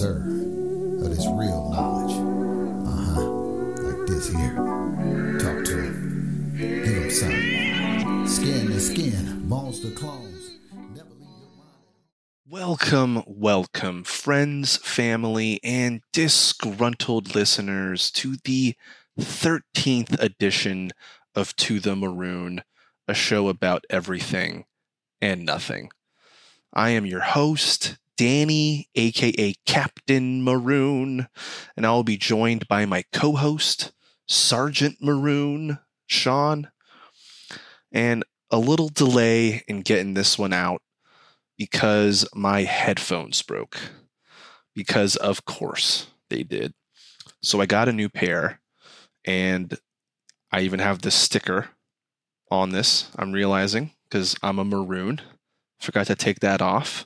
sir, of this real knowledge. Like this here. Talk to him. Give him something. Skin to skin, bones to clones. Never leave your mind. Welcome, friends, family, and disgruntled listeners to the 13th edition of To the Maroon, a show about everything and nothing. I am your host, Danny, aka Captain Maroon, and I'll be joined by my co-host, Sergeant Maroon, Sean. And a little delay in getting this one out because my headphones broke. Because of course they did. So I got a new pair, and I even have this sticker on this, I'm realizing, because I'm a maroon. Forgot to take that off.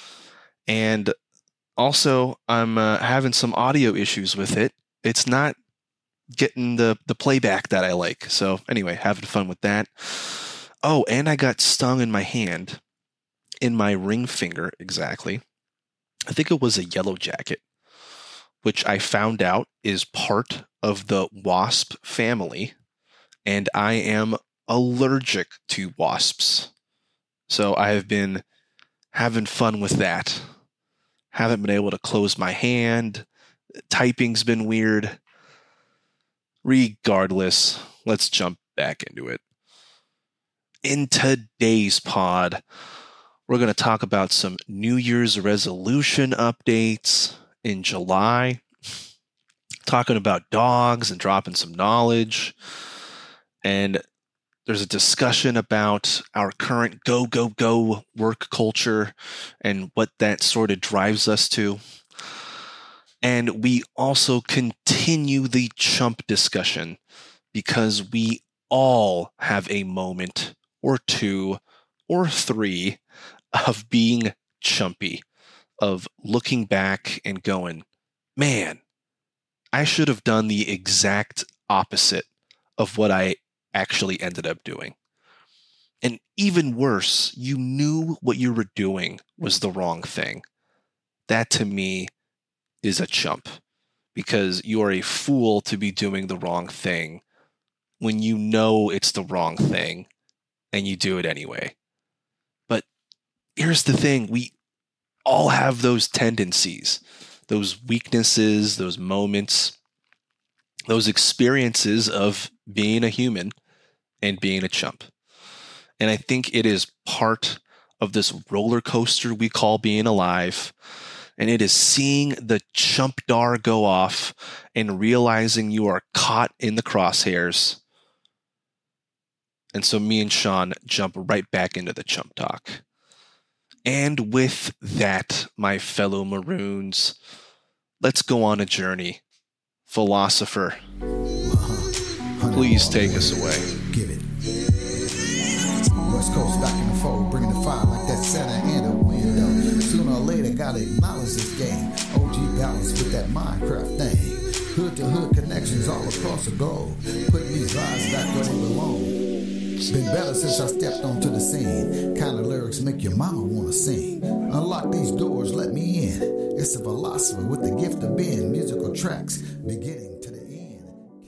And also, I'm having some audio issues with it. It's not getting the playback that I like. So anyway, having fun with that. Oh, and I got stung in my hand, in my ring finger exactly. I think it was a yellow jacket, which I found out is part of the wasp family, and I am allergic to wasps. So I have been having fun with that. Haven't been able to close my hand. Typing's been weird. Regardless, let's jump back into it. In today's pod, we're going to talk about some New Year's resolution updates in July, talking about dogs and dropping some knowledge, and there's a discussion about our current go, go, go work culture and what that sort of drives us to. And we also continue the chump discussion because we all have a moment or two or three of being chumpy, of looking back and going, man, I should have done the exact opposite of what I actually ended up doing. And even worse, you knew what you were doing was the wrong thing. That to me is a chump, because you are a fool to be doing the wrong thing when you know it's the wrong thing and you do it anyway. But here's the thing, we all have those tendencies, those weaknesses, those moments, those experiences of being a human and being a chump. And I think it is part of this roller coaster we call being alive. And it is seeing the chump dar go off and realizing you are caught in the crosshairs. And so me and Sean jump right back into the chump talk. And with that, my fellow Maroons, let's go on a journey. Philosopher, please take us away. Give it. West Coast back in the fold, bringing the fire like that Santa and a window. Sooner or later, gotta acknowledge this game. OG balance with that Minecraft thing. Hood to hood connections all across the globe. Putting these vibes back where they belong. Been better since I stepped onto the scene. Kind of lyrics make your mama wanna sing. Unlock these doors, let me in. It's a philosopher with the gift of being musical tracks, beginning to the end.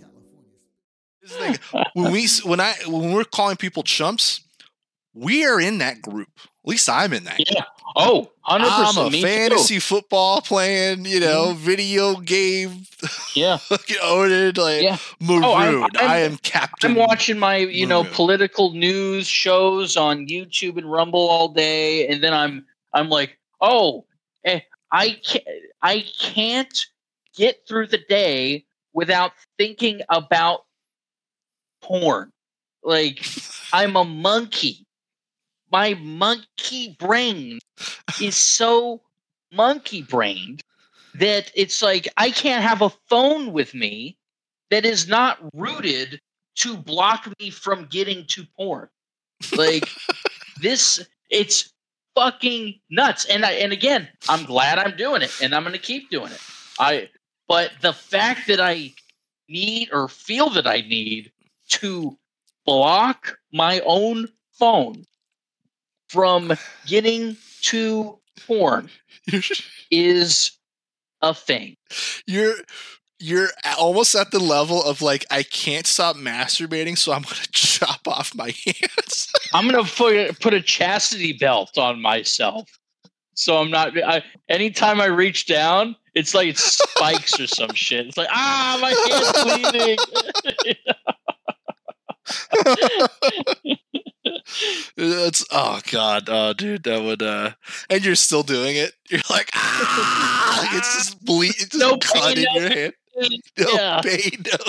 When we're calling people chumps, we are in that group. At least I'm in that group. Oh, 100%. I'm a fantasy football playing, video game. Yeah. Owned, Maroon. I am Captain. I'm watching my, Maroon. political news shows on YouTube and Rumble all day, and then I'm like, I can't get through the day without thinking about porn. Like, I'm a monkey. My monkey brain is so monkey-brained that it's like I can't have a phone with me that is not rooted to block me from getting to porn. Like, it's fucking nuts. And again, I'm glad I'm doing it, and I'm going to keep doing it. But the fact that I need or feel that I need to block my own phone from getting to porn is a thing. You're almost at the level of like, I can't stop masturbating, so I'm going to chop off my hands. I'm going to put a chastity belt on myself. So I'm not, anytime I reach down, it's like it's spikes or some shit. It's like, my hand's bleeding. It's, oh God. Oh dude, that would, and you're still doing it. You're like, it's just bleed, it's just No cut pain, in your hand. No pain, no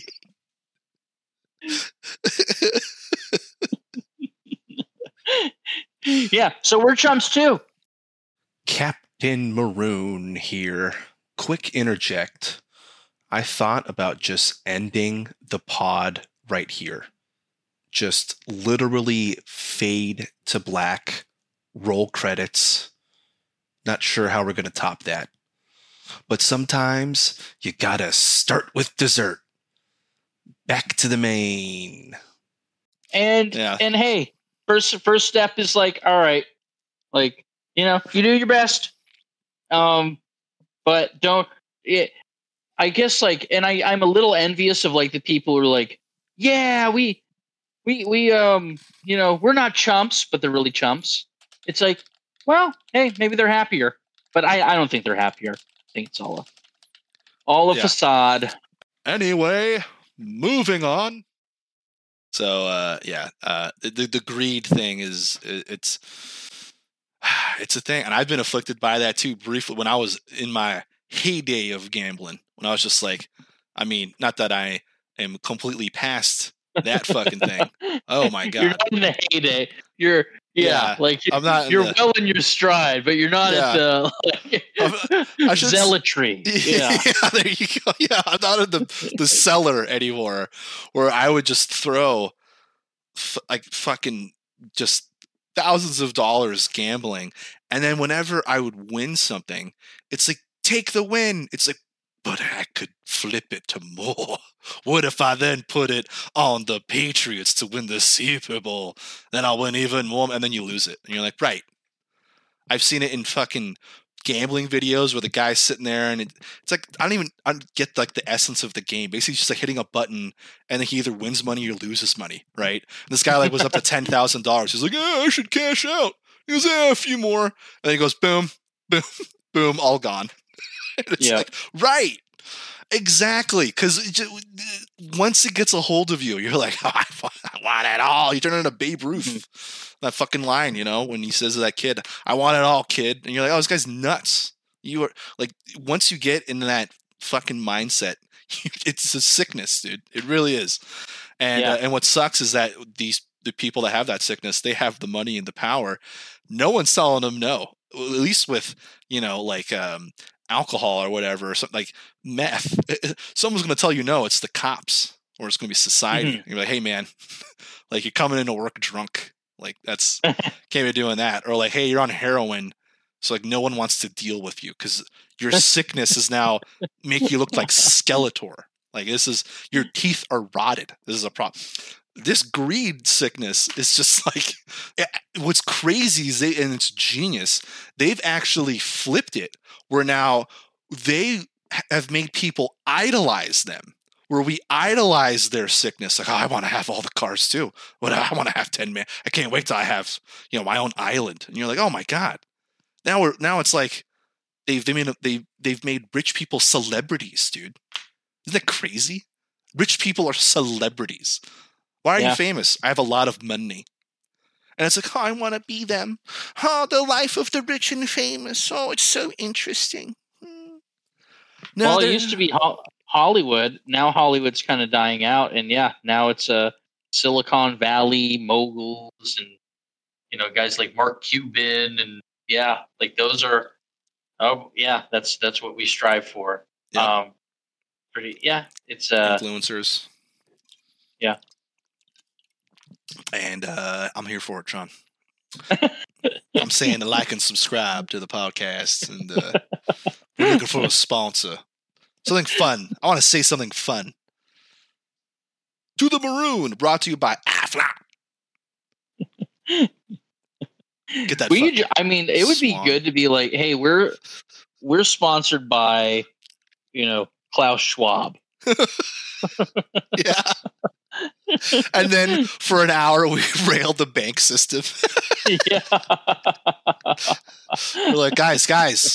gain. Yeah, so we're chumps too. Captain Maroon here. Quick interject. I thought about just ending the pod right here. Just literally fade to black, roll credits. Not sure how we're going to top that. But sometimes you gotta start with dessert. Back to the main. And hey, first step is like, all right, like, you do your best. But don't I guess like, and I'm a little envious of like the people who are like, yeah, we we're not chumps, but they're really chumps. It's like, well, hey, maybe they're happier. But I don't think they're happier. I think it's all a facade. Anyway, moving on. So the greed thing it's a thing, and I've been afflicted by that too briefly when I was in my heyday of gambling. When I was just like, I mean, not that I am completely past that fucking thing. Oh my God. You're not in the heyday. You're like I'm not you're well in your stride, but you're not at the zealotry. Yeah, there you go. Yeah, I'm not in the cellar anymore, where I would just throw like fucking just thousands of dollars gambling, and then whenever I would win something, it's like, take the win. It's like, but I could flip it to more. What if I then put it on the Patriots to win the Super Bowl? Then I'll win even more, and then you lose it. And you're like, right. I've seen it in fucking gambling videos where the guy's sitting there, and it's like, I don't get like the essence of the game. Basically, just like hitting a button, and then he either wins money or loses money, right? And this guy like was up to $10,000. He's like, yeah, I should cash out. He goes, yeah, a few more. And then he goes, boom, boom, boom, all gone. It's like, right. Exactly. Because once it gets a hold of you, you're like, I want it all. You turn into Babe Ruth. That fucking line, when he says to that kid, I want it all, kid. And you're like, oh, this guy's nuts. You are like, once you get into that fucking mindset, it's a sickness, dude. It really is. And what sucks is that the people that have that sickness, they have the money and the power. No one's telling them no. At least with, alcohol or whatever, or something like meth. Someone's going to tell you no, it's the cops, or it's going to be society. Mm-hmm. You're like, hey man, like you're coming into work drunk. Like that's, can't be doing that. Or like, hey, you're on heroin. So like no one wants to deal with you because your sickness is now make you look like Skeletor. Like your teeth are rotted. This is a problem. This greed sickness is just like, what's crazy is and it's genius. They've actually flipped it where now they have made people idolize them, where we idolize their sickness. Like, oh, I want to have all the cars too. But I want to have 10 men. I can't wait till I have, my own island. And you're like, oh my God. Now it's like they've made rich people celebrities, dude. Isn't that crazy? Rich people are celebrities. Why are you famous? I have a lot of money. And it's like, oh, I want to be them. Oh, the life of the rich and famous. Oh, it's so interesting. No, well, it used to be Hollywood. Now Hollywood's kind of dying out. And now it's Silicon Valley moguls and, guys like Mark Cuban. And like those are, that's what we strive for. Yep. It's influencers. Yeah. And I'm here for it, Sean. I'm saying to like and subscribe to the podcast, and we're looking for a sponsor. Something fun. I want to say something fun. To the Maroon, brought to you by Aflac. Get that. It would be good to be like, hey, we're we're sponsored by, Klaus Schwab. Yeah. And then for an hour we railed the bank system. Yeah. We're like, guys,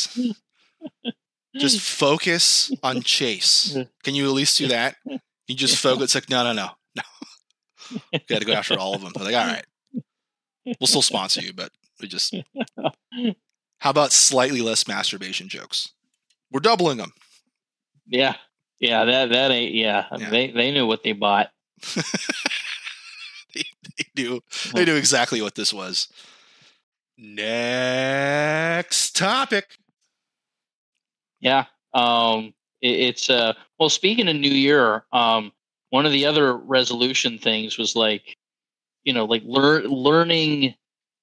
just focus on Chase. Can you at least do that? You just focus. It's like, no. We got to go after all of them. They're like, all right, we'll still sponsor you, but we just. How about slightly less masturbation jokes? We're doubling them. Yeah. That ain't. Yeah. Yeah. They knew what they bought. They knew exactly what this was. Next topic. Yeah. It's well, speaking of New Year, one of the other resolution things was like, learning,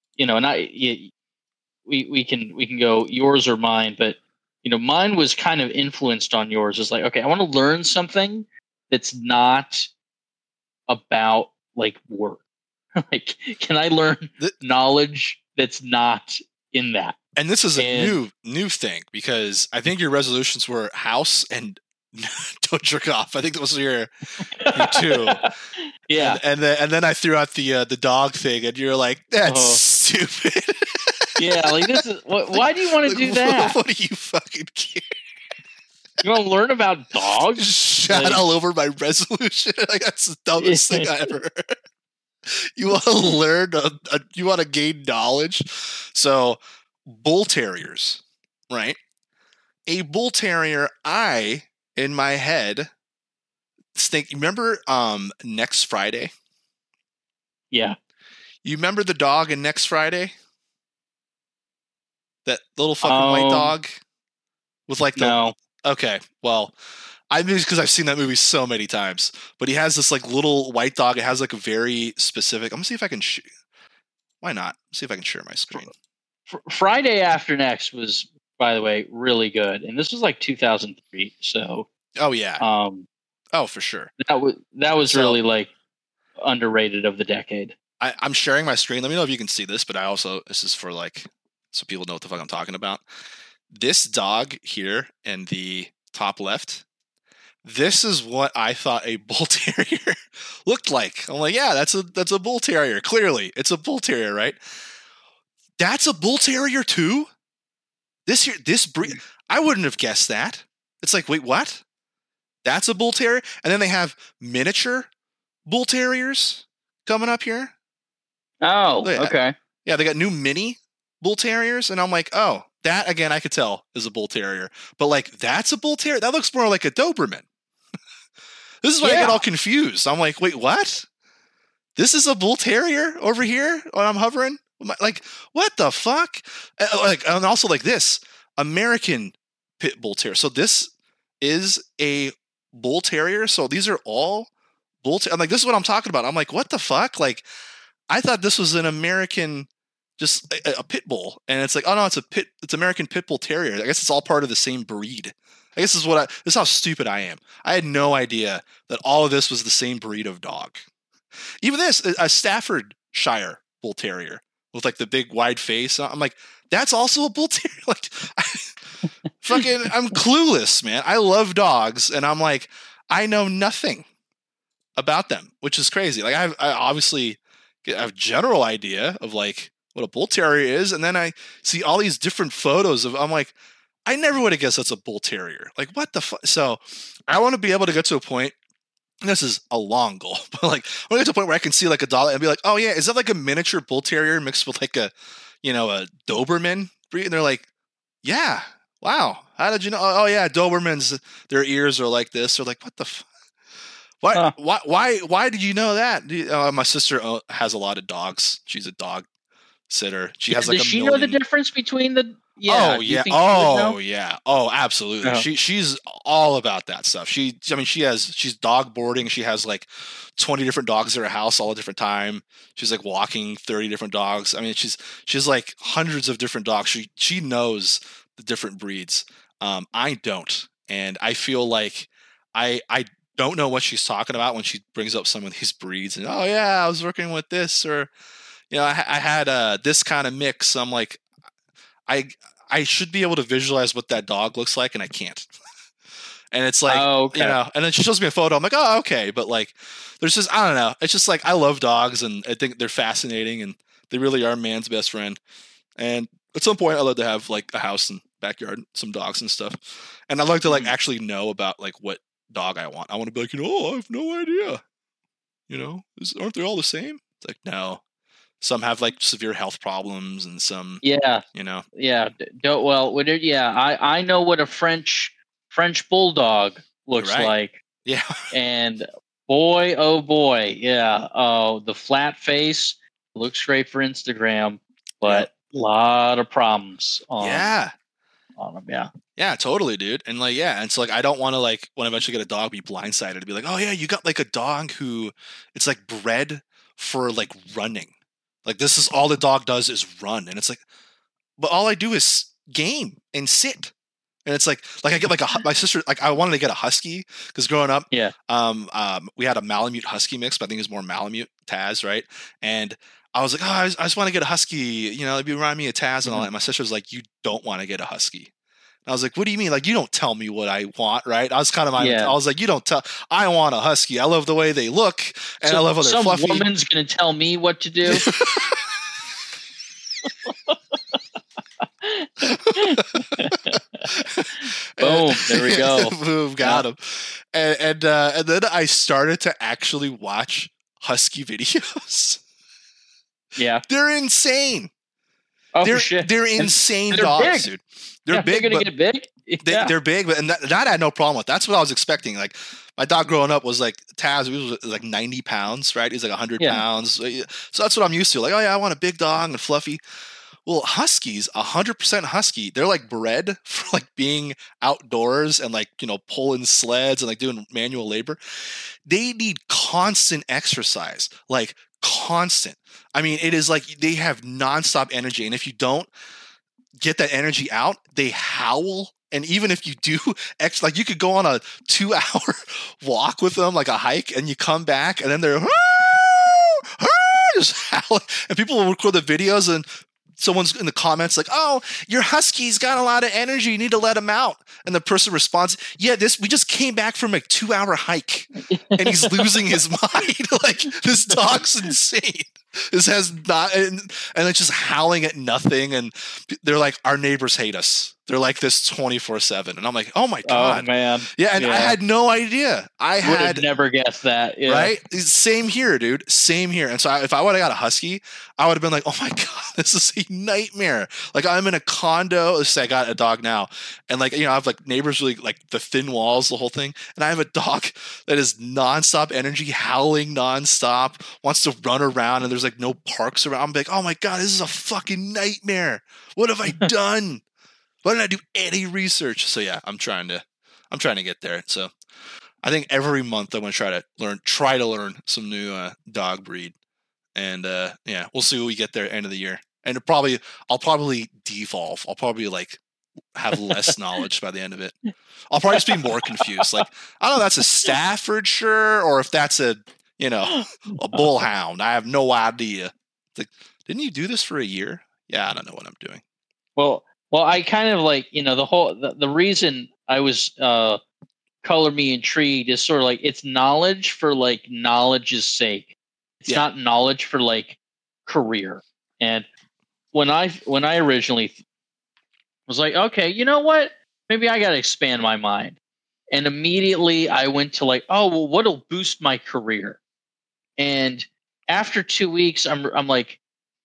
we can go yours or mine, but mine was kind of influenced on yours. It's like, okay, I want to learn something that's not about like work. Like, can I learn knowledge that's not in that? And this is a new thing, because I think your resolutions were house and don't jerk off. I think that was your two. Yeah. And then I threw out the dog thing, and you're like, that's stupid. Yeah, like this is why do you want to do that? What do you fucking care? You want to learn about dogs? Shot all over my resolution. Like, that's the dumbest thing I ever heard. You want to learn, you want to gain knowledge. So, bull terriers, right? A bull terrier, in my head, think. Remember, Next Friday? Yeah. You remember the dog in Next Friday? That little fucking white dog with like the. No. Okay, well, I mean, because I've seen that movie so many times. But he has this like little white dog. It has like a very specific. I'm gonna see if I can. Why not? See if I can share my screen. Friday After Next was, by the way, really good, and this was like 2003. So. Oh yeah. Oh, for sure. That was really like underrated of the decade. I'm sharing my screen. Let me know if you can see this. But this is for like so people know what the fuck I'm talking about. This dog here in the top left. This is what I thought a bull terrier looked like. I'm like, yeah, that's a bull terrier. Clearly, it's a bull terrier, right? That's a bull terrier too. This breed, I wouldn't have guessed that. It's like, wait, what? That's a bull terrier, and then they have miniature bull terriers coming up here. Oh, okay. Yeah, they got new mini bull terriers, and I'm like, oh, that again, I could tell is a bull terrier, but like that's a bull terrier. That looks more like a Doberman. This is why I get all confused. I'm like, wait, what? This is a bull terrier over here when I'm hovering. Like, what the fuck? And also like this American pit bull terrier. So this is a bull terrier. So these are all bull. I'm like, this is what I'm talking about. I'm like, what the fuck? Like, I thought this was an American, just a pit bull, and it's like, oh no, it's American pit bull terrier. I guess it's all part of the same breed. I guess this is how stupid I am. I had no idea that all of this was the same breed of dog. Even this, a Staffordshire bull terrier with like the big wide face. I'm like, that's also a bull terrier. Like, I'm clueless, man. I love dogs, and I'm like, I know nothing about them, which is crazy. Like, I obviously have a general idea of like what a bull terrier is, and then I see all these different photos of. I'm like, I never would have guessed that's a bull terrier. Like, what the fuck? So, I want to be able to get to a point. And this is a long goal, but like, I want to get to a point where I can see like a dog and be like, oh yeah, is that like a miniature bull terrier mixed with like a Doberman breed? And they're like, yeah, wow, how did you know? Oh yeah, Dobermans, their ears are like this. They're like, what the fuck? Why did you know that? My sister has a lot of dogs. She's a dog sitter. She has like does she know the difference between the? Yeah, oh yeah, oh absolutely. Oh. She's all about that stuff. She's dog boarding. She has like 20 different dogs at her house all at different time. She's like walking 30 different dogs. I mean, she's like hundreds of different dogs. She knows the different breeds. I don't, and I feel like I don't know what she's talking about when she brings up some of these breeds. And oh yeah, I was working with this, or I had this kind of mix. I'm like, I should be able to visualize what that dog looks like, and I can't. And it's like, Oh, okay. you know, and then she shows me a photo. I'm like, oh, okay. But like, there's just, I don't know. It's just like, I love dogs and I think they're fascinating and they really are man's best friend. And at some point I'd love to have like a house and backyard, some dogs and stuff. And I'd like to like actually know about like what dog I want. I want to be like, I have no idea. Aren't they all the same? It's like, no. Some have like severe health problems and some, Yeah. Yeah. I know what a French bulldog looks like. Yeah. And boy, oh boy. Yeah. Oh, the flat face looks great for Instagram, but a lot of problems on them. Yeah. Yeah, totally, dude. And like, yeah. And so like, I don't want to like, when I eventually get a dog, be blindsided to be like, oh yeah, you got like a dog who it's like bred for like running. Like this is all the dog does is run. And it's like, but all I do is game and sit. And it's like I get like my sister, like I wanted to get a husky because growing up, we had a Malamute husky mix, but I think it's more Malamute Taz, right? And I was like, oh, I just want to get a husky, it'd remind me of Taz and all that. And my sister was like, you don't want to get a husky. And I was like, what do you mean? Like, you don't tell me what I want, right? I was kind of I was like, you don't tell. I want a husky. I love the way they look, and I love how they're fluffy. Some woman's gonna tell me what to do. Boom! There we go. Boom! Got him. And then I started to actually watch husky videos. Yeah, they're insane. Oh, shit. They're insane dogs, dude. They're big. They're gonna get big. They're big, but and that I had no problem with. That's what I was expecting. Like my dog growing up was like Taz. He was like 90 pounds, right? He's like 100 pounds. So that's what I'm used to. Like, oh yeah, I want a big dog and fluffy. Well, huskies, 100% husky. They're like bred for like being outdoors and like, pulling sleds and like doing manual labor. They need constant exercise, like constant. I mean, it is like they have nonstop energy. And if you don't get that energy out, they howl. And even if you do like you could go on a 2-hour walk with them, like a hike, and you come back and then they're just howling. And people will record the videos and someone's in the comments like, oh, your husky's got a lot of energy. You need to let him out. And the person responds, yeah, we just came back from a 2-hour hike and he's losing his mind. Like this dog's insane. This has not, and it's just howling at nothing. And they're like, our neighbors hate us. They're like this 24/7. And I'm like, oh my God. Oh man. Yeah. And I had no idea. I would have never guessed that. Yeah. Right. Same here, dude. Same here. And so if I would have got a husky, I would have been like, oh my God, this is a nightmare. Like I'm in a condo. Let's say I got a dog now. And like, I have like neighbors really like the thin walls, the whole thing. And I have a dog that is nonstop energy, howling nonstop, wants to run around. And there's like no parks around. I'm like, oh my God, this is a fucking nightmare. What have I done? Why didn't I do any research? So yeah, I'm trying to get there. So I think every month I'm going to try to learn some new dog breed. And we'll see when we get there end of the year. And I'll probably devolve. I'll probably like have less knowledge by the end of it. I'll probably just be more confused. Like, I don't know if that's a Staffordshire or if that's a bullhound. I have no idea. It's like, didn't you do this for a year? Yeah, I don't know what I'm doing. Well, I kind of like, the reason I was color me intrigued is sort of like it's knowledge for like knowledge's sake. It's not knowledge for like career. And when I originally was like, okay, you know what? Maybe I got to expand my mind. And immediately I went to like, oh, well, what'll boost my career? And after 2 weeks, I'm like,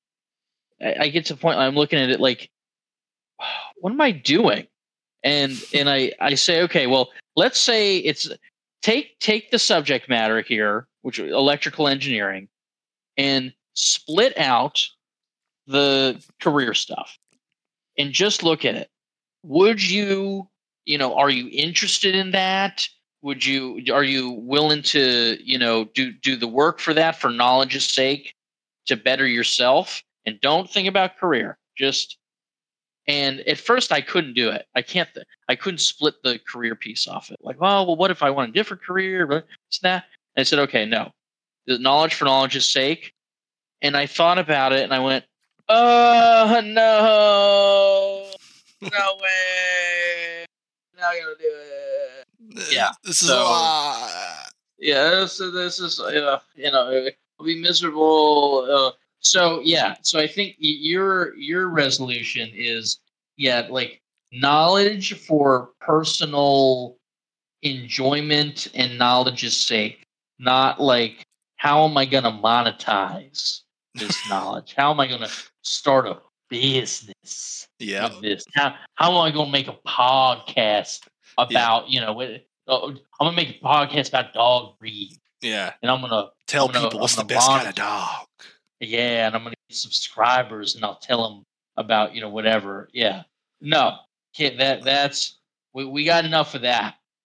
I get to the point I'm looking at it like, what am I doing? And I say, okay, well, let's say it's take the subject matter here, which is electrical engineering, and split out the career stuff and just look at it. Would you, are you interested in that? Are you willing to, do the work for that for knowledge's sake to better yourself? And don't think about career. And at first I couldn't do it. I couldn't split the career piece off it. Like, oh, well, what if I want a different career? It's that. And I said, okay, no. The knowledge for knowledge's sake. And I thought about it and I went, oh, no. No way. Not gonna do it. Yeah, This is so- a lot. Yeah, so this is I'll be miserable. So I think your resolution is like knowledge for personal enjoyment and knowledge's sake, not like how am I going to monetize this knowledge? How am I going to start a business Yeah. with this? How am I going to make a podcast about I'm gonna make a podcast about dog breed, Yeah. and I'm gonna Tell I'm gonna- people what's I'm the gonna best kind of monetize. dog. Yeah, and I'm gonna get subscribers, and I'll tell them about whatever. Yeah, no, that's we got enough of that.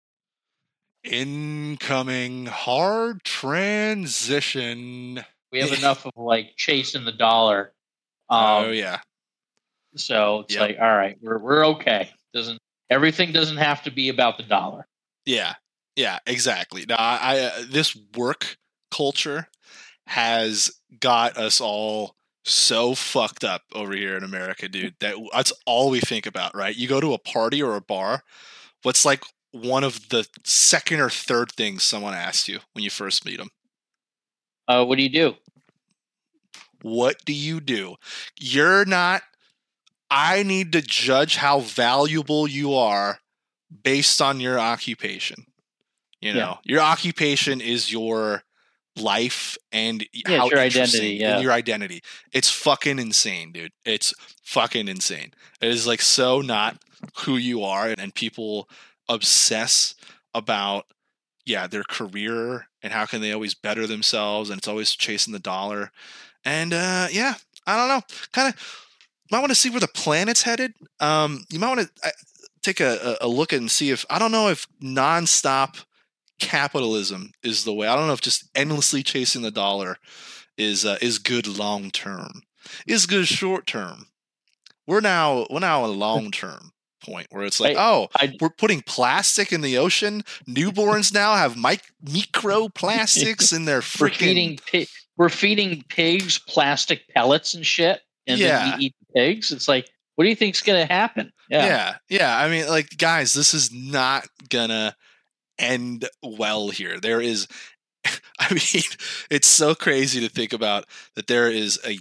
Incoming hard transition. We have enough of like chasing the dollar. Oh yeah. So it's Yep. like, all right, we're okay. Everything doesn't have to be about the dollar. Yeah. Yeah, exactly. Now, I this work culture has got us all so fucked up over here in America, dude. That's all we think about, right? You go to a party or a bar, what's like one of the second or third things someone asks you when you first meet them? What do you do? What do you do? You're not. I need to judge how valuable you are based on your occupation. Your occupation is your life and how it's your interesting identity, and yeah. your identity. It's fucking insane, dude. It's fucking insane. It is like so not who you are, and people obsess about their career and how can they always better themselves, and it's always chasing the dollar. And I don't know. Kind of might want to see where the planet's headed. You might want to take a look and see if I don't know if nonstop capitalism is the way. I don't know if just endlessly chasing the dollar is good long term. Is good short term. We're now a long term point where it's like, we're putting plastic in the ocean. Newborns now have microplastics in their freaking. We're feeding pigs plastic pellets and shit, and then we eat the pigs. It's like, what do you think's gonna happen? Yeah. I mean, like, guys, this is not gonna end well here. There is, I mean, it's so crazy to think about that there is a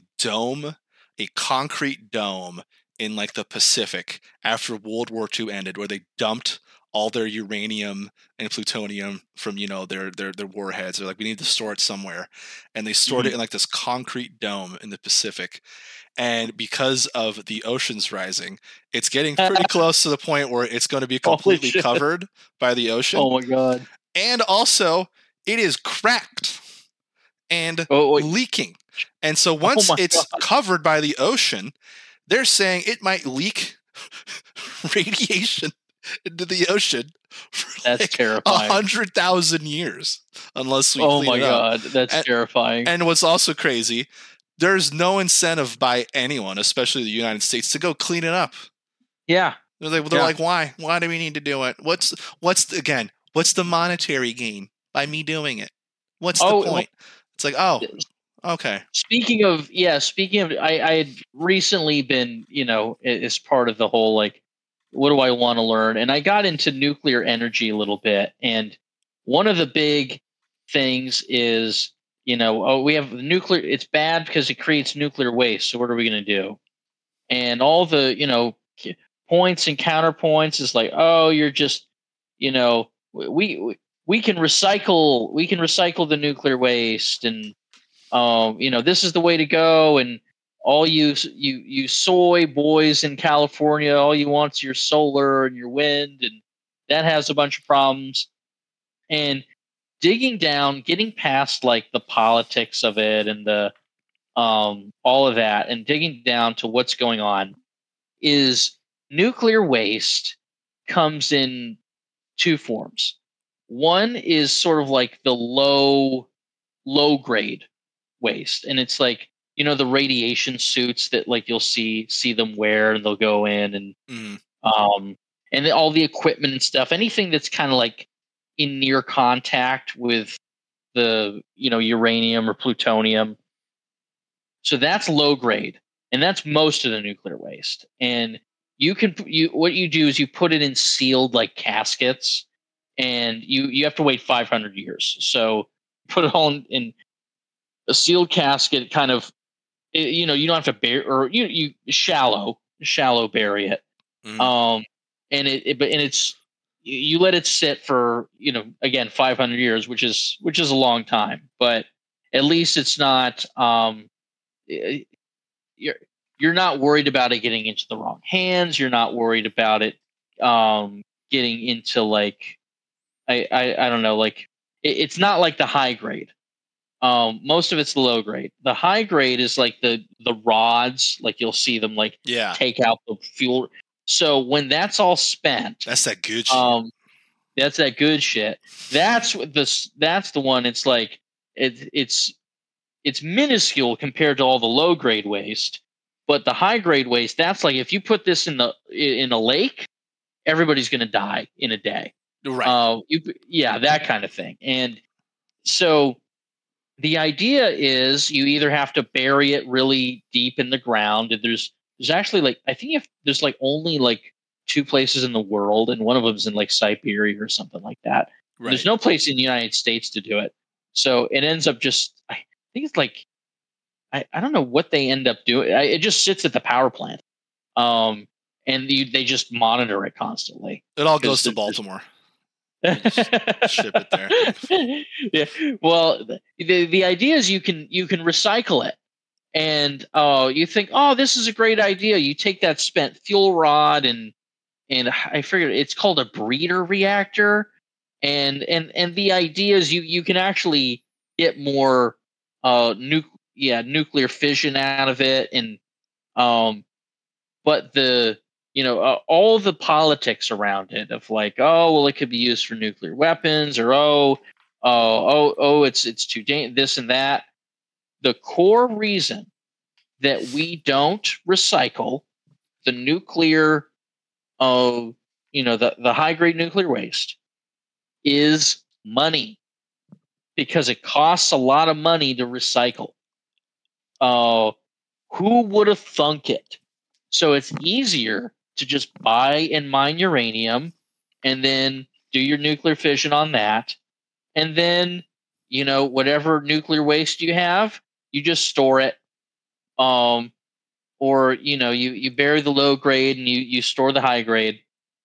concrete dome in like the Pacific after World War II ended, where they dumped all their uranium and plutonium from their warheads. They're like, we need to store it somewhere, and they stored it in like this concrete dome in the Pacific. And because of the oceans rising, it's getting pretty close to the point where it's going to be completely covered by the ocean. Oh my god! And also, it is cracked and leaking. And so once it's covered by the ocean, they're saying it might leak radiation into the ocean for that's terrifying. 100,000 years unless we clean it up. Oh my god, that's terrifying. And what's also crazy, there's no incentive by anyone, especially the United States, to go clean it up. Yeah. They're like, why? Why do we need to do it? What's the monetary gain by me doing it? What's the point? It's like, okay. Speaking of, I had recently been, as part of the whole, like, what do I want to learn? And I got into nuclear energy a little bit. And one of the big things is, we have nuclear. It's bad because it creates nuclear waste. So what are we going to do? And all the, points and counterpoints is like, you're just, we can recycle the nuclear waste, and this is the way to go. And all you soy boys in California, all you want's your solar and your wind, and that has a bunch of problems. And digging down, getting past like the politics of it and the all of that, and digging down to what's going on, is nuclear waste comes in two forms. One is sort of like the low grade waste, and it's like, the radiation suits that like you'll see them wear, and they'll go in and and all the equipment and stuff, anything that's kind of like in near contact with the uranium or plutonium. So that's low grade, and that's most of the nuclear waste. And what you do is you put it in sealed like caskets, and you have to wait 500 years. So put it all in a sealed casket, kind of, you don't have to bury, or you shallow bury it. Mhm. And it's you let it sit for, again, 500 years, which is a long time, but at least it's not, you're not worried about it getting into the wrong hands. You're not worried about it getting into, like, I don't know, like, it's not like the high grade. Most of it's the low grade. The high grade is like the rods, like you'll see them like Yeah, take out the fuel. So when that's all spent, that's that good shit. that's that good shit. That's the one. It's like it's minuscule compared to all the low grade waste, but the high grade waste, that's like, if you put this in a lake, everybody's going to die in a day. Right. Yeah, that kind of thing. And so the idea is you either have to bury it really deep in the ground. And there's actually, like, I think there's like only like 2 places in the world, and one of them is in like Siberia or something like that. Right. There's no place in the United States to do it. So it ends up just, I think it's like, I don't know what they end up doing. It just sits at the power plant. And they just monitor it constantly. It all goes to Baltimore. Ship it there. Yeah. Well, the idea is you can recycle it, and you think, oh, this is a great idea. You take that spent fuel rod, and I figured it's called a breeder reactor, and the idea is you can actually get more nuclear fission out of it, and but all the politics around it of like, oh, well, it could be used for nuclear weapons, or it's too dangerous, this and that. The core reason that we don't recycle the nuclear, the high grade nuclear waste is money, because it costs a lot of money to recycle. Who would have thunk it? So it's easier to just buy and mine uranium, and then do your nuclear fission on that. And then, whatever nuclear waste you have, you just store it. Or, you bury the low grade and you store the high grade.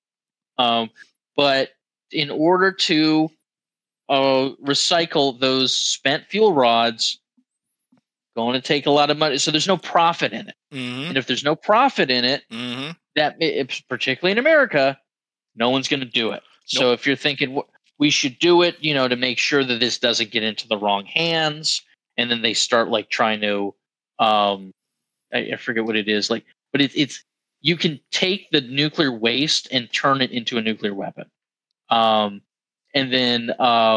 But in order to recycle those spent fuel rods, going to take a lot of money. So there's no profit in it. Mm-hmm. And if there's no profit in it, Mm-hmm. particularly in America, no one's going to do it. So Nope. if you're thinking we should do it, to make sure that this doesn't get into the wrong hands, and then they start like trying to, I forget what it is, like, but it's you can take the nuclear waste and turn it into a nuclear weapon, and then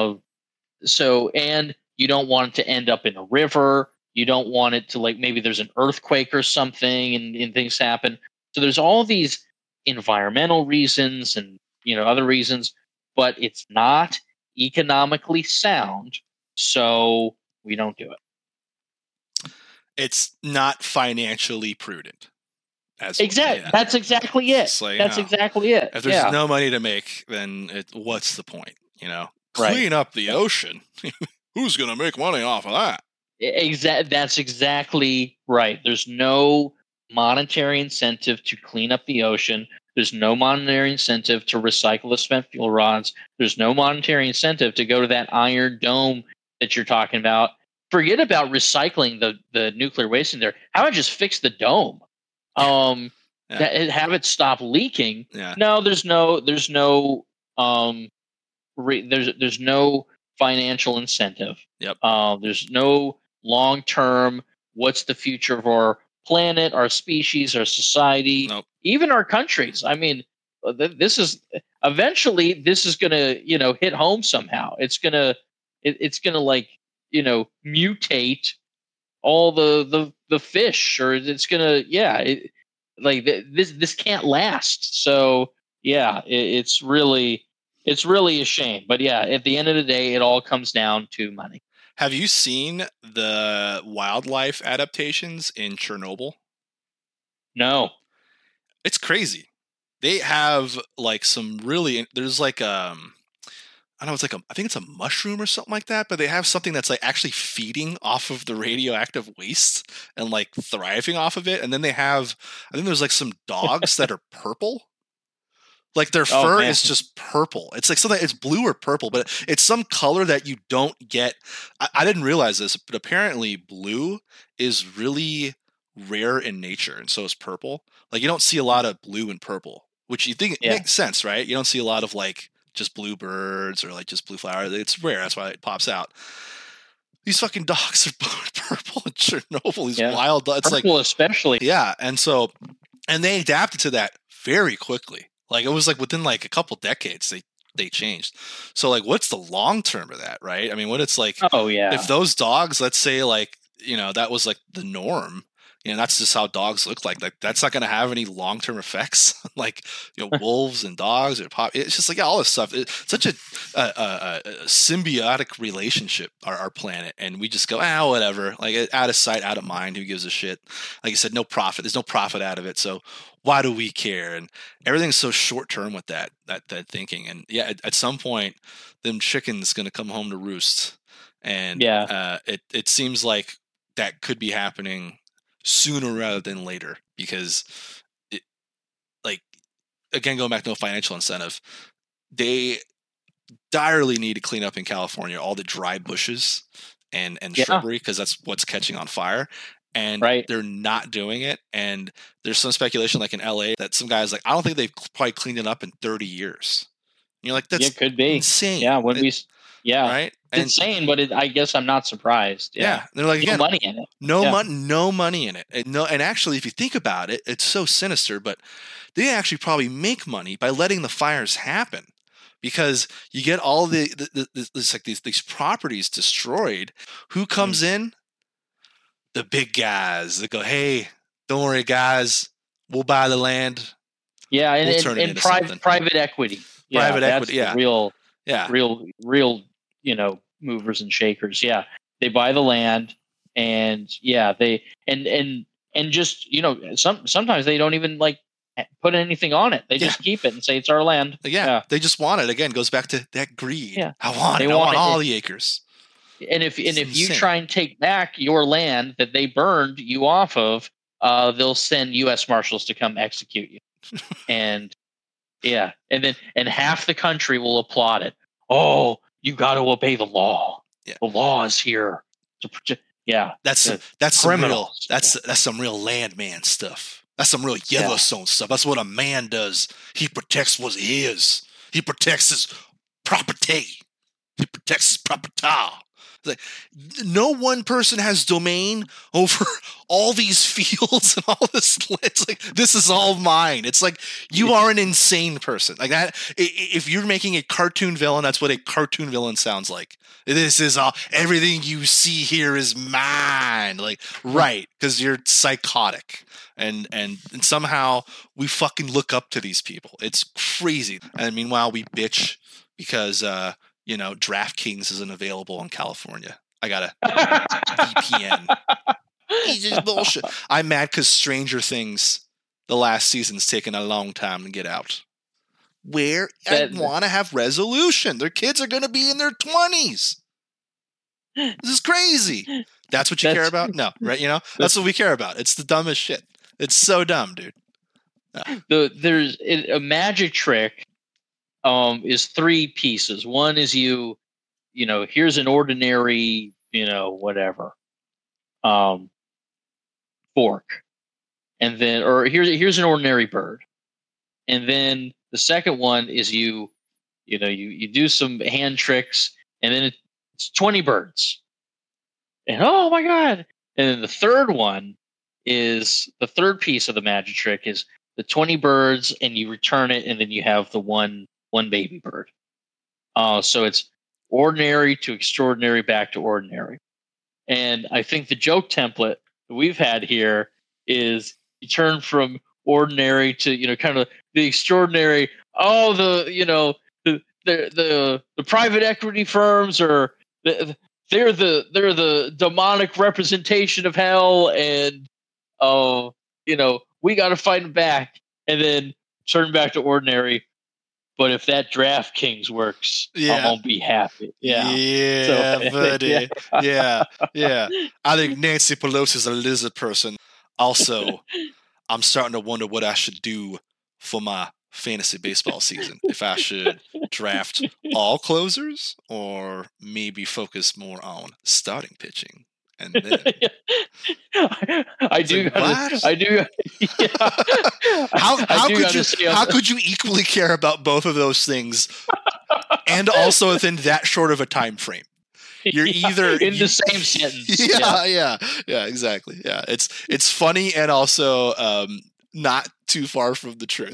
and you don't want it to end up in a river. You don't want it to, like, maybe there's an earthquake or something, and things happen. So there's all these environmental reasons and other reasons, but it's not economically sound, so we don't do it. It's not financially prudent. Exactly. Yeah. That's exactly it. Like, that's exactly it. If there's no money to make, then what's the point? Clean up the ocean. Who's going to make money off of that? That's exactly right. There's no monetary incentive to clean up the ocean. There's no monetary incentive to recycle the spent fuel rods. There's no monetary incentive to go to that iron dome that you're talking about. Forget about recycling the nuclear waste in there. How about just fix the dome? Have it stop leaking. Yeah. No, there's no financial incentive. Yep. There's no long-term, what's the future of our planet, our species, our society, nope. Even our countries. I mean, this is eventually going to, hit home somehow. It's going to like, mutate all the fish, or it's going to, this can't last. So yeah, it's really a shame. But yeah, at the end of the day, it all comes down to money. Have you seen the wildlife adaptations in Chernobyl? No. It's crazy. they have like some really, there's like I don't know, it's like I think it's a mushroom or something like that, but they have something that's like actually feeding off of the radioactive waste and like thriving off of it. And then they have, I think there's like some dogs that are purple. Like their fur is just purple. It's like something, it's blue or purple, but it's some color that you don't get. I didn't realize this, but apparently blue is really rare in nature, and so is purple. Like you don't see a lot of blue and purple, which you think makes sense, right? You don't see a lot of like just bluebirds or like just blue flowers. It's rare. That's why it pops out. These fucking dogs are purple in Chernobyl. These wild dogs. It's purple like, especially. Yeah. And they adapted to that very quickly. Like it was like within like a couple decades they changed. So like what's the long term of that, right? I mean, what it's like, if those dogs, let's say like, that was like the norm, that's just how dogs look like that's not going to have any long-term effects like wolves and dogs or it's just like all this stuff. It's such a symbiotic relationship, our planet, and we just go whatever, like out of sight out of mind, who gives a shit? Like I said, no profit, there's no profit out of it, so why do we care? And everything's so short-term with that thinking. And at some point them chickens going to come home to roost, and it seems like that could be happening sooner rather than later, because again, going back to no financial incentive, they direly need to clean up in California all the dry bushes and shrubbery, because that's what's catching on fire, and they're not doing it. And there's some speculation like in LA that some guys like, I don't think they've probably cleaned it up in 30 years. And you're like, that's could be insane. Right. It's insane, but I guess I'm not surprised. Yeah. They're like, no money in it. No money in it. And actually, if you think about it, it's so sinister, but they actually probably make money by letting the fires happen, because you get all these properties destroyed. Who comes in? The big guys that go, hey, don't worry, guys, we'll buy the land. Yeah, and private equity. Private equity, real, movers and shakers. Yeah, they buy the land, and they and just sometimes they don't even like put anything on it. They just keep it and say it's our land. Yeah, they just want it. Again, goes back to that greed. Yeah. I want all the acres. And if you try and take back your land that they burned you off of, they'll send U.S. Marshals to come execute you. And and half the country will applaud it. Oh, you got to obey the law. Yeah. The law is here to protect. Yeah, that's some real landman stuff. That's some real Yellowstone stuff. That's what a man does. He protects what's his. He protects his property. He protects his property. Like, no one person has domain over all these fields and all this. It's like, this is all mine. It's like, you are an insane person. Like that. If you're making a cartoon villain, that's what a cartoon villain sounds like. This is all, everything you see here is mine. Like, right. Because you're psychotic. And somehow we fucking look up to these people. It's crazy. And meanwhile, we bitch because, DraftKings isn't available in California. I got a VPN. It's just bullshit. I'm mad because Stranger Things, the last season's taken a long time to get out. I want to have resolution. Their kids are going to be in their 20s. This is crazy. That's what you care about? No, right? That's what we care about. It's the dumbest shit. It's so dumb, dude. No. There's a magic trick. Is three pieces. One is here's an ordinary, whatever, fork, and then, or here's an ordinary bird, and then the second one is you do some hand tricks, and then it's 20 birds, and oh my god, and then the third piece of the magic trick is the 20 birds, and you return it, and then you have the one baby bird. So it's ordinary to extraordinary back to ordinary. And I think the joke template that we've had here is you turn from ordinary to, kind of the extraordinary. Oh, the private equity firms are they're the demonic representation of hell, and we got to fight them back. And then turn back to ordinary. But if that DraftKings works, I won't be happy. Yeah, buddy. Yeah. I think Nancy Pelosi's a lizard person. Also, I'm starting to wonder what I should do for my fantasy baseball season. If I should draft all closers or maybe focus more on starting pitching. And then I do. Yeah. How could you equally care about both of those things and also within that short of a time frame? You're either in the same sentence. Yeah, exactly. Yeah, it's funny and also not too far from the truth.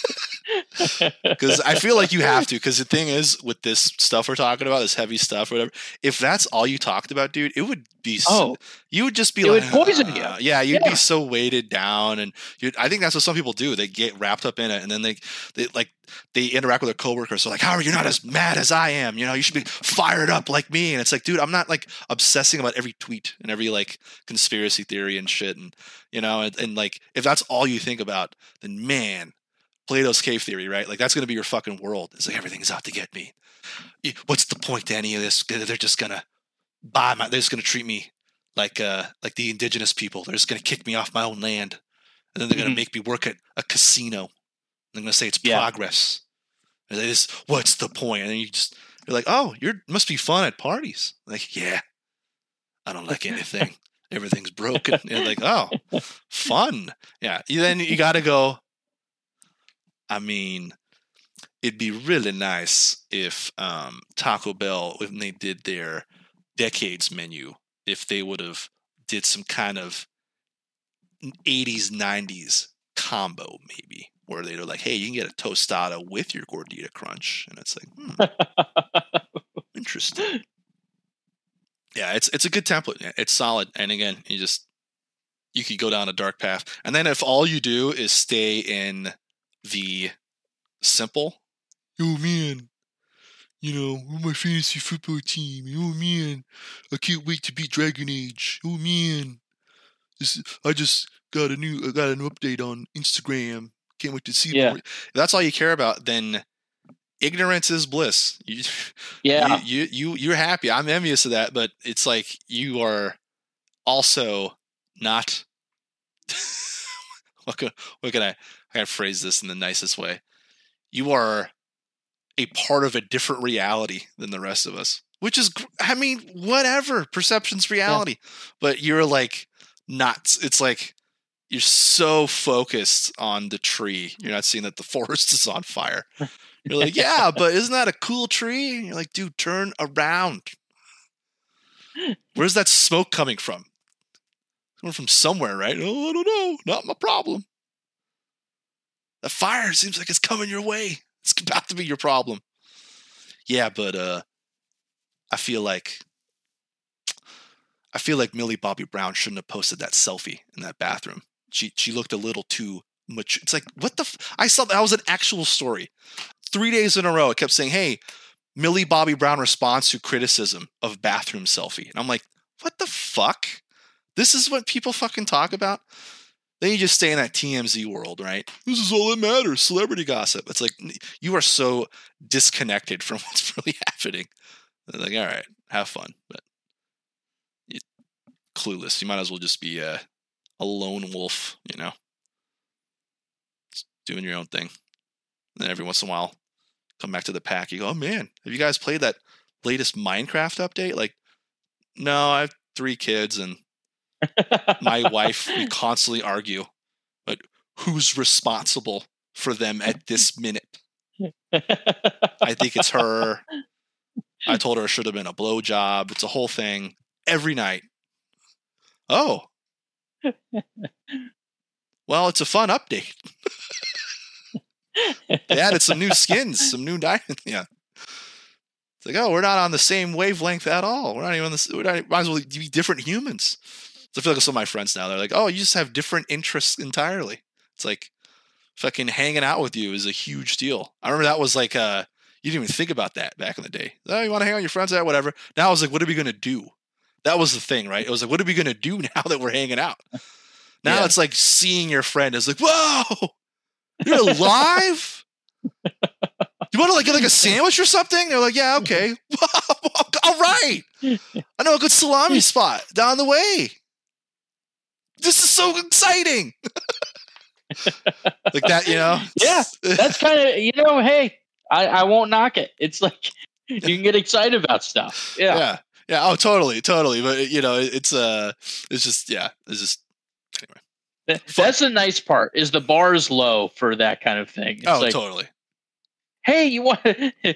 Because I feel like you have to. Because the thing is, with this stuff we're talking about, this heavy stuff, or whatever, if that's all you talked about, dude, it would be. You would just be like, it would poison you. Yeah, you'd be so weighted down, and I think that's what some people do. They get wrapped up in it, and then they interact with their coworkers. So like, how are you not as mad as I am? You should be fired up like me. And it's like, dude, I'm not like obsessing about every tweet and every like conspiracy theory and shit, and and like if that's all you think about, then man. Plato's cave theory, right? Like that's going to be your fucking world. It's like everything is out to get me. What's the point to any of this? They're just going to they're just going to treat me like the indigenous people. They're just going to kick me off my own land. And then they're going to make me work at a casino. They're going to say it's progress. And they just, what's the point? And then you're like, oh, must be fun at parties. Like, yeah, I don't like anything. Everything's broken. And you're like, oh, fun. Yeah. Then you got to go. I mean, it'd be really nice if Taco Bell, when they did their decades menu, if they would have did some kind of 80s, 90s combo, maybe, where they were like, hey, you can get a tostada with your Gordita Crunch. And it's like, interesting. Yeah, it's a good template. It's solid. And again, you could go down a dark path. And then if all you do is stay in the simple, oh man, my fantasy football team, oh man, I can't wait to beat Dragon Age, oh man, I just got an update on Instagram, can't wait to see more. If that's all you care about, then ignorance is bliss. You're happy. I'm envious of that, but it's like you are also not what can I phrase this in the nicest way? You are a part of a different reality than the rest of us, which is, I mean, whatever. Perception's reality. Yeah. But you're like not, it's like you're so focused on the tree. You're not seeing that the forest is on fire. You're like, yeah, but isn't that a cool tree? And you're like, dude, turn around. Where's that smoke coming from? Coming from somewhere, right? Oh, I don't know. Not my problem. The fire seems like it's coming your way. It's about to be your problem. Yeah, but I feel like Millie Bobby Brown shouldn't have posted that selfie in that bathroom. She looked a little too mature. It's like, what the? I saw that was an actual story. 3 days in a row, it kept saying, "Hey, Millie Bobby Brown responds to criticism of bathroom selfie," and I'm like, what the fuck? This is what people fucking talk about? Then you just stay in that TMZ world, right? This is all that matters, celebrity gossip. It's like, you are so disconnected from what's really happening. They're like, all right, have fun. But you're clueless. You might as well just be a lone wolf, just doing your own thing. And then every once in a while, come back to the pack. You go, oh man, have you guys played that latest Minecraft update? Like, no, I have 3 kids and my wife, we constantly argue, but who's responsible for them at this minute? I think it's her. I told her it should have been a blowjob. It's a whole thing every night. Oh. Well, it's a fun update. They added some new skins, some new diamonds. Yeah. It's like, oh, we're not on the same wavelength at all. We're not even on this. Might as well be different humans. So I feel like some of my friends now, they're like, oh, you just have different interests entirely. It's like fucking hanging out with you is a huge deal. I remember that was like, you didn't even think about that back in the day. Oh, you want to hang out with your friends? Whatever. Now I was like, what are we going to do? That was the thing, right? It was like, what are we going to do now that we're hanging out? Now it's like seeing your friend is like, whoa, You're alive? You want to like get like a sandwich or something? They're like, yeah, okay. All right. I know a good salami spot down the way. This is so exciting. Like that, you know? Yeah, that's kind of, hey, I won't knock it. It's like you can get excited about stuff. Yeah. Yeah. Oh, totally. But it's just anyway. That's the nice part is the bar is low for that kind of thing. It's like, totally. Hey, you want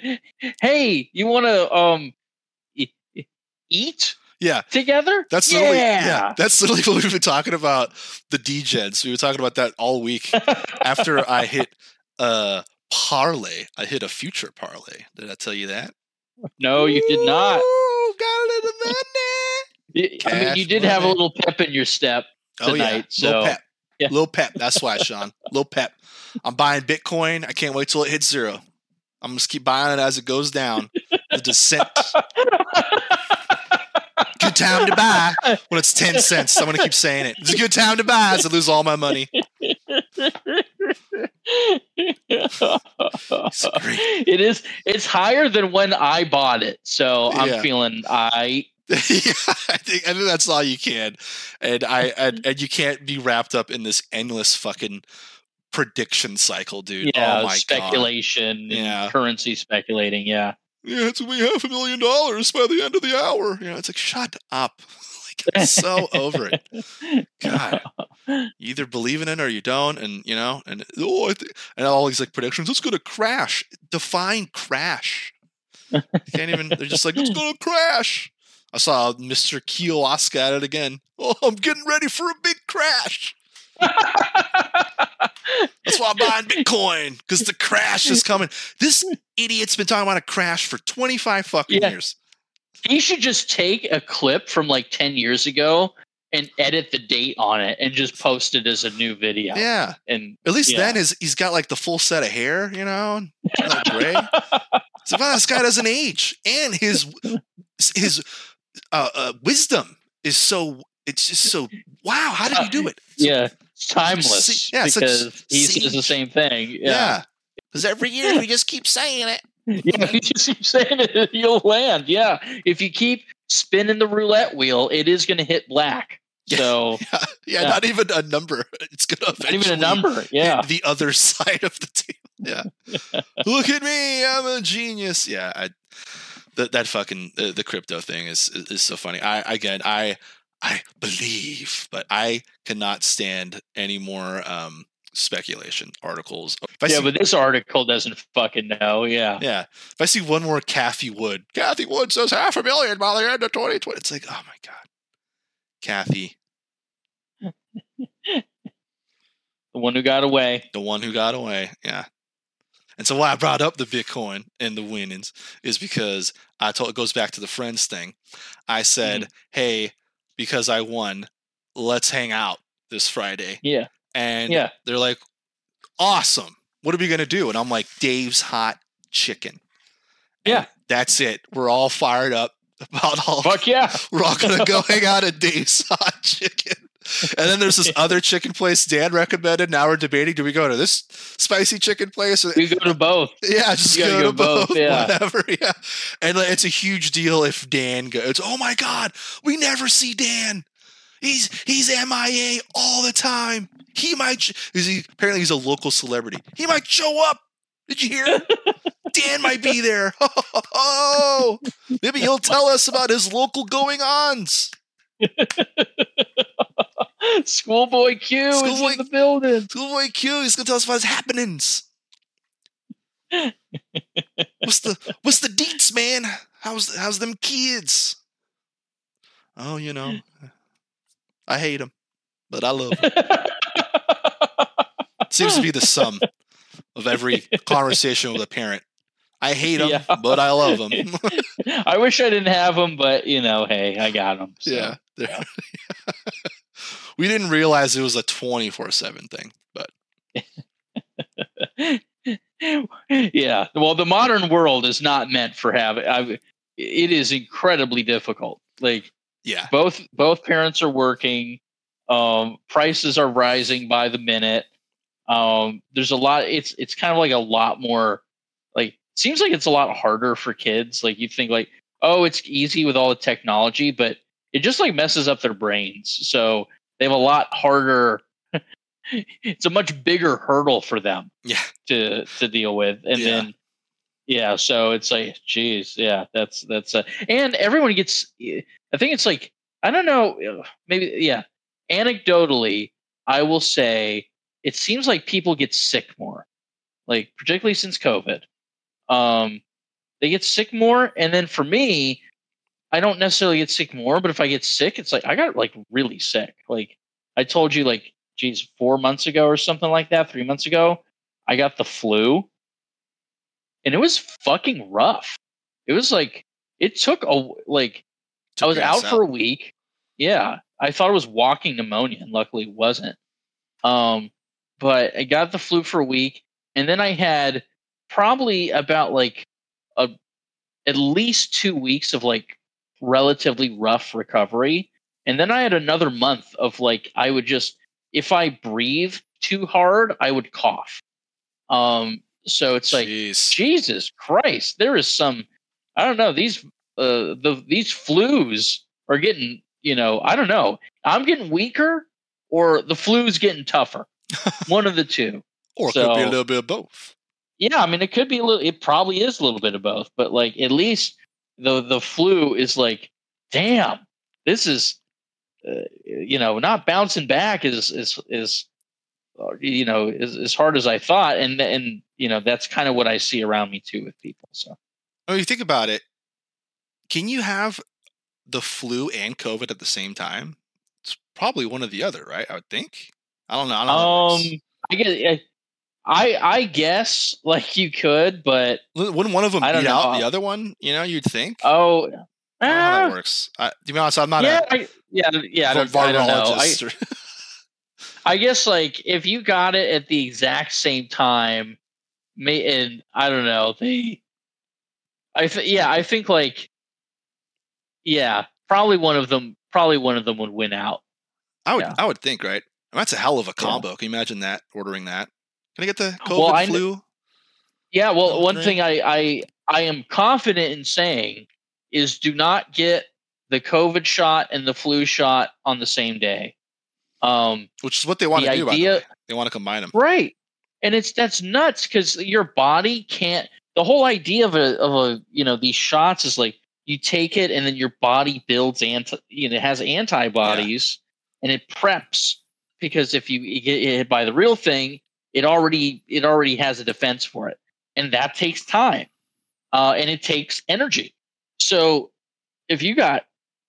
to eat? Yeah. Together? That's literally that's literally what we've been talking about, the D-Gens. We were talking about that all week. After I hit parlay. I hit a future parlay. Did I tell you that? No, you did not. Ooh, got a little money. I mean, you did have a little pep in your step tonight. Little pep. Little pep. That's why, Sean. Little pep. I'm buying Bitcoin. I can't wait till it hits zero. I'm going to keep buying it as it goes down. The descent. Good time to buy when it's 10 cents. I'm going to keep saying it. It's a good time to buy as I lose all my money. It's great. It is. It's higher than when I bought it. So I'm feeling I think that's all you can. And you can't be wrapped up in this endless fucking prediction cycle, dude. Yeah, oh my speculation, God. currency speculating. Yeah, it's gonna be $500,000 by the end of the hour. It's like, shut up. Like, I'm so over it. God, you either believe in it or you don't, and and all these like predictions. It's gonna crash. Define crash. You can't even. They're just like, it's gonna crash. I saw Mr. Kiosk at it again. Oh, I'm getting ready for a big crash. That's why I'm buying Bitcoin, because the crash is coming. This idiot's been talking about a crash for 25 fucking years. He should just take a clip from like 10 years ago and edit the date on it and just post it as a new video. Yeah. And at least then he's got like the full set of hair, like gray. So this guy doesn't age. And his wisdom is so, it's just so, wow, how did he do it? It's timeless because he says the same thing. Yeah. Because every year we just keep saying it. Yeah, you just keep saying it, you'll land. Yeah. If you keep spinning the roulette wheel, it is going to hit black. So not even a number. It's going to not even a number. Yeah. Hit the other side of the table. Yeah. Look at me. I'm a genius. Yeah. That fucking the crypto thing is so funny. I believe, but I cannot stand any more speculation articles. But this article doesn't fucking know. Yeah. Yeah. If I see one more Kathy Wood says $500,000 by the end of 2020. It's like, oh my God. Kathy. The one who got away. Yeah. And so why I brought up the Bitcoin and the winnings is because it goes back to the friends thing. I said, hey, because I won, let's hang out this Friday. Yeah. And they're like, awesome. What are we going to do? And I'm like, Dave's Hot Chicken. And that's it. We're all fired up about all. Fuck yeah. We're all going to go hang out at Dave's Hot Chicken. And then there's this other chicken place Dan recommended. Now we're debating, do we go to this spicy chicken place? We go to both. Yeah, just go to both. Yeah. Whatever, yeah. And it's a huge deal if Dan goes. Oh my God, we never see Dan. He's MIA all the time. He might. Apparently he's a local celebrity. He might show up. Did you hear? Dan might be there. Oh, maybe he'll tell us about his local going-ons. Schoolboy Q is in the building. Schoolboy Q, he's gonna tell us about his happenings. What's the deets, man? How's them kids? Oh, I hate them, but I love them. It seems to be the sum of every conversation with a parent. I hate them, but I love them. I wish I didn't have them, but hey, I got them. So. Yeah. We didn't realize it was a 24/7 thing, but yeah. Well, the modern world is not meant for having. It is incredibly difficult. Like, both parents are working. Prices are rising by the minute. There's a lot. It's kind of like a lot more. Like, seems like it's a lot harder for kids. Like, you think like, oh, it's easy with all the technology, but it just like messes up their brains. So they have a lot harder. It's a much bigger hurdle for them Yeah. to deal with. And then, yeah, so it's like, geez, yeah, that's and everyone gets, I think it's like, I don't know, maybe, yeah, anecdotally, I will say it seems like people get sick more, like particularly since COVID. They get sick more. And then for me, I don't necessarily get sick more, but if I get sick, it's like, I got like really sick. Like I told you, like, geez, 4 months ago or something like that, 3 months ago, I got the flu, and it was fucking rough. It was like, it took I was out for a week. Yeah, I thought it was walking pneumonia, and luckily it wasn't. But I got the flu for a week, and then I had probably about like at least 2 weeks of like relatively rough recovery, and then I had another month of like, I would just, if I breathe too hard, I would cough. So it's like, Jesus Christ, there is some, I don't know, these flus are getting, I don't know, I'm getting weaker or the flu's getting tougher. One of the two. Or it could be a little bit of both. Yeah, I mean, it could be it probably is a little bit of both, but like, at least the flu is like, damn, this is, not bouncing back is as hard as I thought. And that's kind of what I see around me too with people. So, when you think about it, can you have the flu and COVID at the same time? It's probably one or the other, right? I would think. I don't know. I guess like you could, but wouldn't one of them beat out the other one? You'd think. Oh, I don't know how that works. To be honest, I'm not I don't know. I guess like if you got it at the exact same time, and I don't know, I think like, yeah, probably one of them would win out. I would think, right? That's a hell of a combo. Can you imagine that? Ordering that? Can I get the COVID flu? Yeah, well, one thing I am confident in saying is do not get the COVID shot and the flu shot on the same day. Which is what they want to do. By the way. They want to combine them, right? And that's nuts because your body can't. The whole idea of a these shots is like you take it and then your body builds it has antibodies and it preps, because if you get hit by the real thing, it already has a defense for it, and that takes time, and it takes energy. So if you got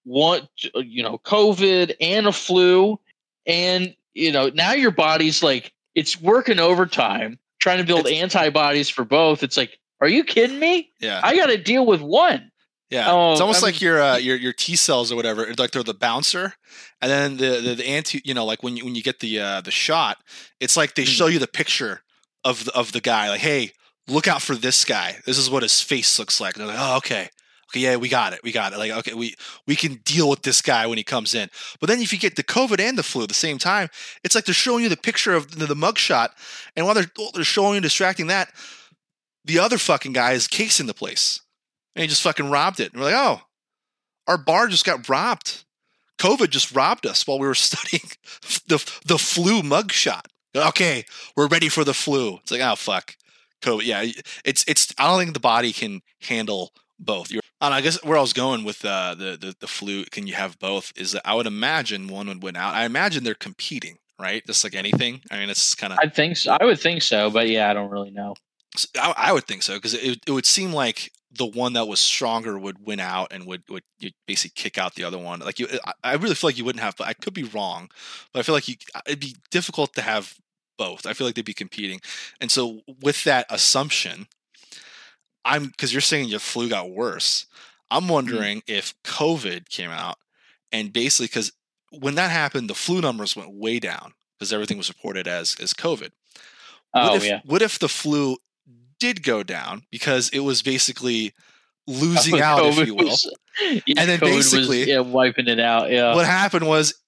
COVID and a flu, and now your body's like, it's working overtime trying to build antibodies for both. It's like, are you kidding me? Yeah, I got to deal with one. Yeah, it's almost like your T cells or whatever. Like they're the bouncer, and then the anti. Like when you get the shot, it's like they show you the picture of the guy. Like, hey, look out for this guy. This is what his face looks like. And they're like, oh, okay, yeah, we got it. Like, okay, we can deal with this guy when he comes in. But then if you get the COVID and the flu at the same time, it's like they're showing you the picture of the mugshot, and while they're showing you distracting that, the other fucking guy is casing the place. And he just fucking robbed it. And we're like, oh, our bar just got robbed. COVID just robbed us while we were studying the flu mugshot. Okay, we're ready for the flu. It's like, oh, fuck. COVID. Yeah, it's. I don't think the body can handle both. I guess where I was going with the flu, can you have both, is that I would imagine one would win out. I imagine they're competing, right? Just like anything. I mean, it's kind of. I think so. I would think so, but yeah, I don't really know. I would think so, because it would seem like the one that was stronger would win out and would basically kick out the other one. Like I really feel like you wouldn't have, but I could be wrong. But I feel like it'd be difficult to have both. I feel like they'd be competing. And so with that assumption, because you're saying your flu got worse, I'm wondering if COVID came out and basically, because when that happened, the flu numbers went way down because everything was reported as COVID. What if the flu did go down because it was basically losing out, if you will, and then COVID basically was, wiping it out. Yeah, what happened was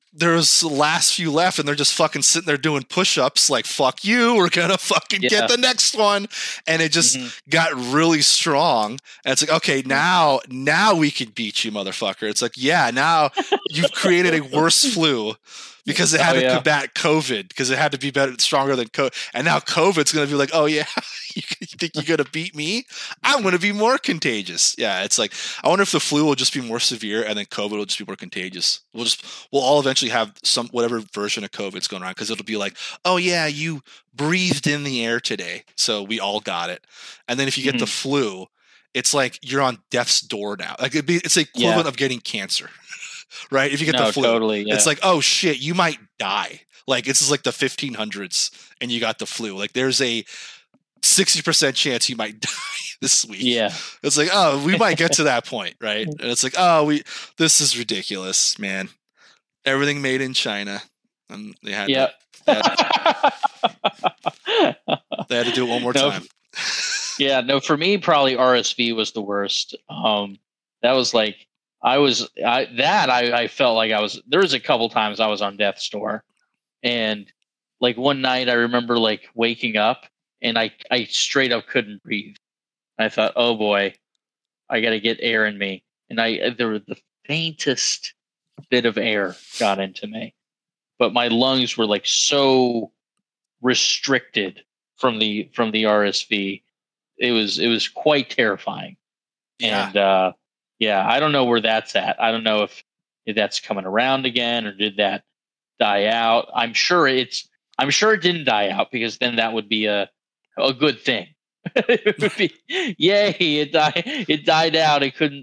there's the last few left, and they're just fucking sitting there doing push-ups like, fuck you, we're gonna fucking get the next one. And it just got really strong. And it's like, okay, now we can beat you, motherfucker. It's like, yeah, now you've created a worse flu because it had to combat COVID, because it had to be stronger than COVID. And now COVID's gonna be like, oh yeah, you think you're gonna beat me? I'm gonna be more contagious. Yeah, it's like, I wonder if the flu will just be more severe and then COVID will just be more contagious. We'll all eventually have whatever version of COVID's going around, because it'll be like, oh yeah, you breathed in the air today, so we all got it. And then if you get the flu, it's like you're on death's door now. Like it's the equivalent of getting cancer. Right? If you get the flu, totally, it's like, oh shit, you might die. Like this is like the 1500s and you got the flu. Like there's a 60% chance you might die this week. Yeah. It's like, oh, we might get to that point, right? And it's like, oh, this is ridiculous, man. Everything made in China. And they had they had to do it one more time. Yeah, no, for me, probably RSV was the worst. That was like, I felt like there was a couple times I was on death's door, and like one night I remember like waking up and I straight up couldn't breathe. I thought, oh boy, I got to get air in me. And the faintest bit of air got into me, but my lungs were like so restricted from the RSV. It was quite terrifying. Yeah. And, yeah, I don't know where that's at. I don't know if that's coming around again, or did that die out? I'm sure it didn't die out, because then that would be a good thing. It would be, yay, it died out. It couldn't,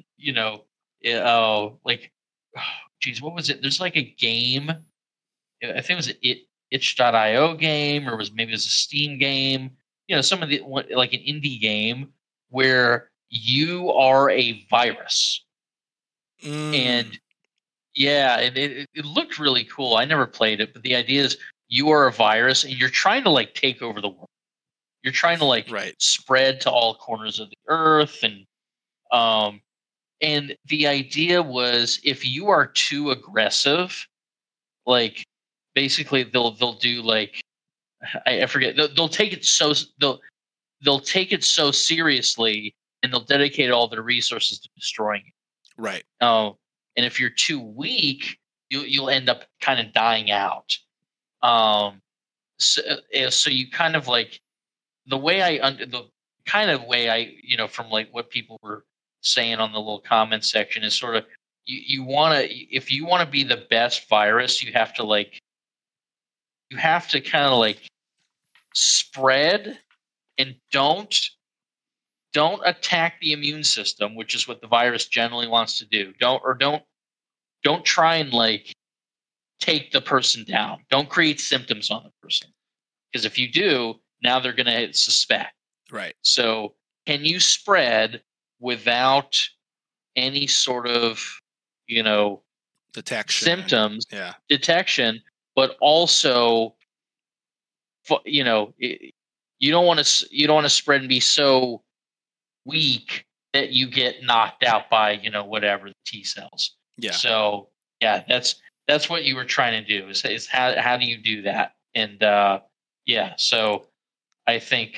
what was it? There's like a game. I think it was an itch.io game, or maybe it was a Steam game. Some of like an indie game where you are a virus. And yeah, it looked really cool. I never played it, but the idea is you are a virus and you're trying to like take over the world. You're trying to like spread to all corners of the earth. And the idea was, if you are too aggressive, like basically they'll do like, I forget, they'll take it they'll take it so seriously, and they'll dedicate all their resources to destroying it. Right. And if you're too weak, you'll end up kind of dying out. So you kind of like, the kind of way I from like what people were saying on the little comment section is sort of, if you want to be the best virus, you have to kind of like spread, and don't attack the immune system, which is what the virus generally wants to do. Don't try and like take the person down. Don't create symptoms on the person, because if you do, now they're going to suspect. Right. So can you spread without any sort of, detection, symptoms, yeah, detection, but also, you don't want to spread and be so weak that you get knocked out by, whatever, the T cells. Yeah. So yeah, that's what you were trying to do, is how do you do that? And so I think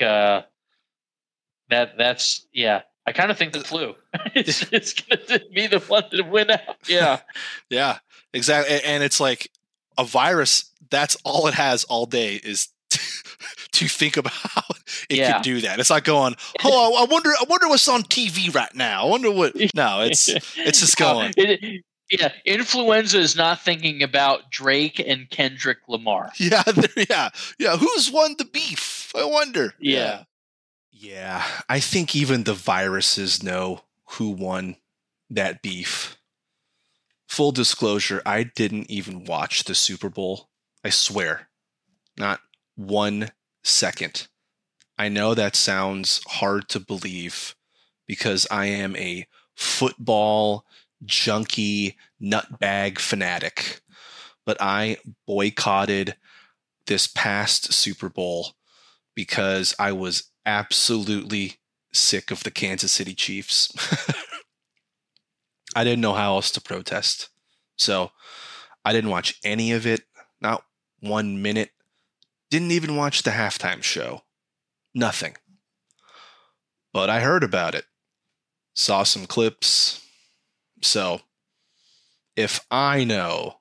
that's I kind of think the flu it's going to be the one to win out. Yeah. Yeah, exactly. And it's like a virus, that's all it has all day is to think about how it could do that. It's not going, oh, I wonder what's on TV right now. I wonder what. No, it's just going. Influenza is not thinking about Drake and Kendrick Lamar. Yeah. Who's won the beef? I wonder. Yeah. Yeah, I think even the viruses know who won that beef. Full disclosure, I didn't even watch the Super Bowl. I swear. Not 1 second. I know that sounds hard to believe, because I am a football junkie nutbag fanatic. But I boycotted this past Super Bowl because I was absolutely sick of the Kansas City Chiefs. I didn't know how else to protest. So I didn't watch any of it, not 1 minute. Didn't even watch the halftime show. Nothing. But I heard about it. Saw some clips. So, if I know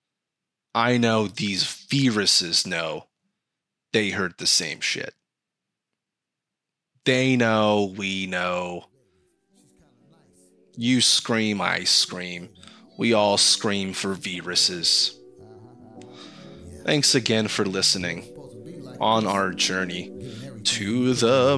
these viruses know they heard the same shit. They know, we know. You scream, I scream. We all scream for viruses. Thanks again for listening on our journey to the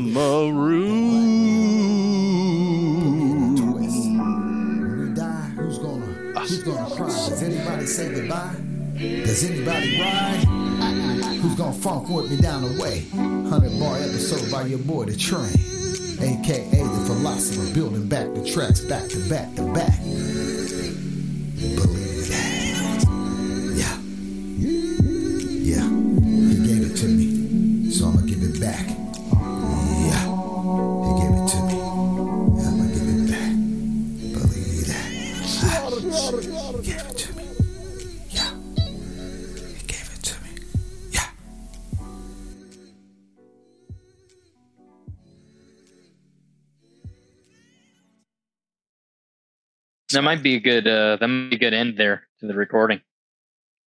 maroon. When we die, who's gonna cry? Does anybody say goodbye? Does anybody ride? Who's gonna funk with me down the way? 100-bar episode by your boy The Train, aka the philosopher, building back the tracks back to back to back. Believe that. Yeah. Yeah. He gave it to me, so I'ma give it back. Yeah. He gave it to me. I'ma give it back. Believe that. He gave it to me. Yeah. He gave it to me. Yeah. That might be a good end there to the recording.